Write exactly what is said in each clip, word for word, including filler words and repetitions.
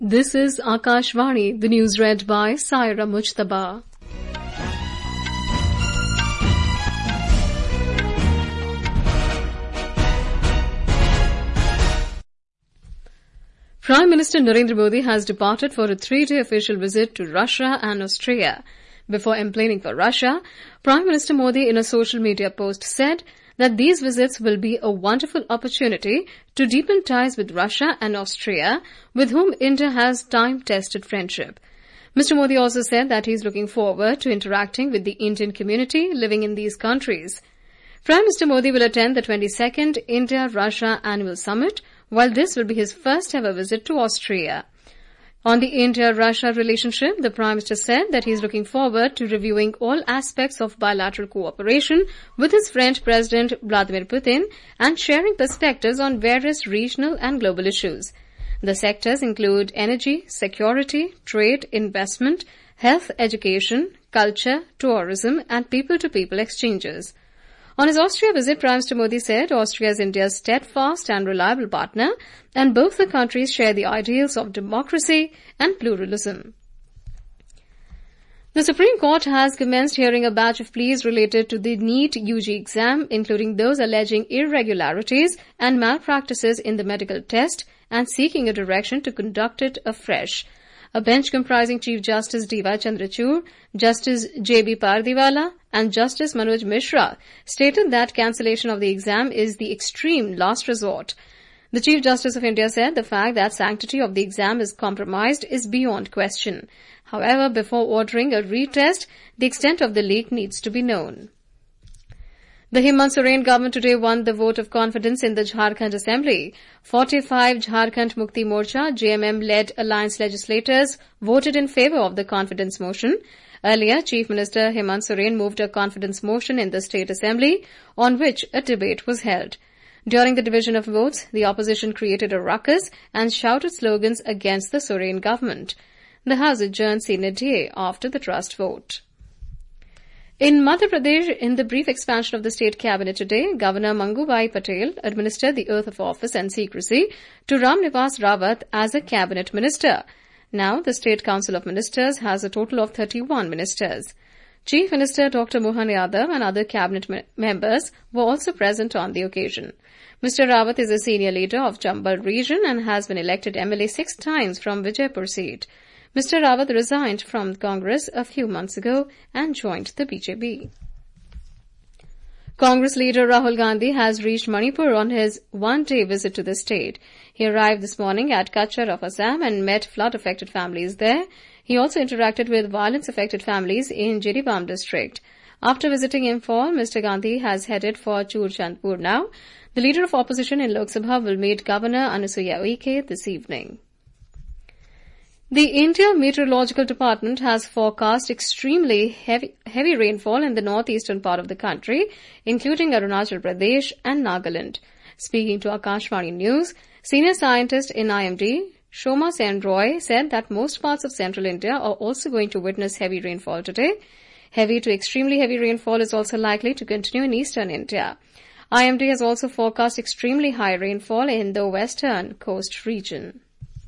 This is Akashvani, the news read by Saira Mujtaba. Prime Minister Narendra Modi has departed for a three-day official visit to Russia and Austria. Before emplaining for Russia, Prime Minister Modi in a social media post said that these visits will be a wonderful opportunity to deepen ties with Russia and Austria, with whom India has time-tested friendship. Mister Modi also said that he is looking forward to interacting with the Indian community living in these countries. Prime Minister Modi will attend the twenty-second India-Russia Annual Summit, while this will be his first-ever visit to Austria. On the India-Russia relationship, the Prime Minister said that he is looking forward to reviewing all aspects of bilateral cooperation with his friend President Vladimir Putin and sharing perspectives on various regional and global issues. The sectors include energy, security, trade, investment, health, education, culture, tourism, and people-to-people exchanges. On his Austria visit, Prime Minister Modi said Austria is India's steadfast and reliable partner, and both the countries share the ideals of democracy and pluralism. The Supreme Court has commenced hearing a batch of pleas related to the NEET U G exam, including those alleging irregularities and malpractices in the medical test and seeking a direction to conduct it afresh. A bench comprising Chief Justice D Y Chandrachud, Justice J B Pardiwala, and Justice Manoj Mishra stated that cancellation of the exam is the extreme last resort. The Chief Justice of India said the fact that sanctity of the exam is compromised is beyond question. However, before ordering a retest, the extent of the leak needs to be known. The Hemant Soren government today won the vote of confidence in the Jharkhand Assembly. forty-five Jharkhand Mukti Morcha J M M-led alliance legislators voted in favour of the confidence motion. Earlier, Chief Minister Hemant Soren moved a confidence motion in the State Assembly, on which a debate was held. During the division of votes, the opposition created a ruckus and shouted slogans against the Soren government. The House adjourned sine die after the trust vote. In Madhya Pradesh, in the brief expansion of the state cabinet today, Governor Mangubhai Patel administered the oath of office and secrecy to Ram Nivas Rawat as a cabinet minister. Now, the State Council of Ministers has a total of thirty-one ministers. Chief Minister Doctor Mohan Yadav and other cabinet me- members were also present on the occasion. Mister Rawat is a senior leader of Chambal region and has been elected M L A six times from Vijaypur seat. Mister Rawat resigned from Congress a few months ago and joined the B J P. Congress leader Rahul Gandhi has reached Manipur on his one-day visit to the state. He arrived this morning at Kachar of Assam and met flood-affected families there. He also interacted with violence-affected families in Jiribam district. After visiting Imphal, Mister Gandhi has headed for Churchandpur now. The leader of opposition in Lok Sabha will meet Governor Anasuya Uike this evening. The India Meteorological Department has forecast extremely heavy, heavy rainfall in the northeastern part of the country, including Arunachal Pradesh and Nagaland. Speaking to Akashvani News, senior scientist in I M D, Shoma Sen Roy, said that most parts of central India are also going to witness heavy rainfall today. Heavy to extremely heavy rainfall is also likely to continue in eastern India. I M D has also forecast extremely high rainfall in the western coast region.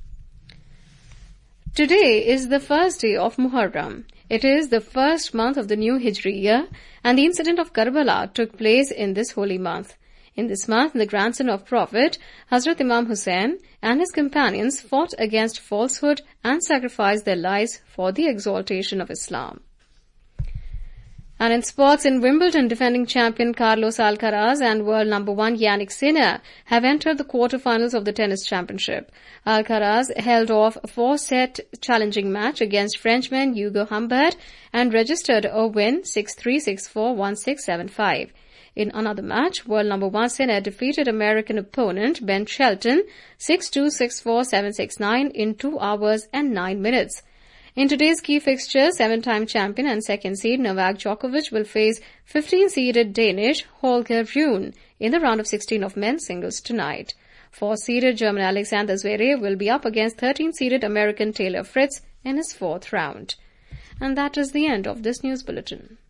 Today is the first day of Muharram. It is the first month of the new Hijri year, and the incident of Karbala took place in this holy month. In this month, the grandson of Prophet, Hazrat Imam Hussain, and his companions fought against falsehood and sacrificed their lives for the exaltation of Islam. And in sports, in Wimbledon, defending champion Carlos Alcaraz and world number one Yannick Sinner have entered the quarterfinals of the tennis championship. Alcaraz held off a four-set challenging match against Frenchman Hugo Humbert and registered a win six three, six four, one six, seven five. In another match, world number one Sinner defeated American opponent Ben Shelton six two, six four, seven six nine in two hours and nine minutes. In today's key fixture, seven-time champion and second seed Novak Djokovic will face fifteen-seeded Danish Holger Rune in the round of sixteen of men's singles tonight. Four-seeded German Alexander Zverev will be up against thirteen-seeded American Taylor Fritz in his fourth round. And that is the end of this news bulletin.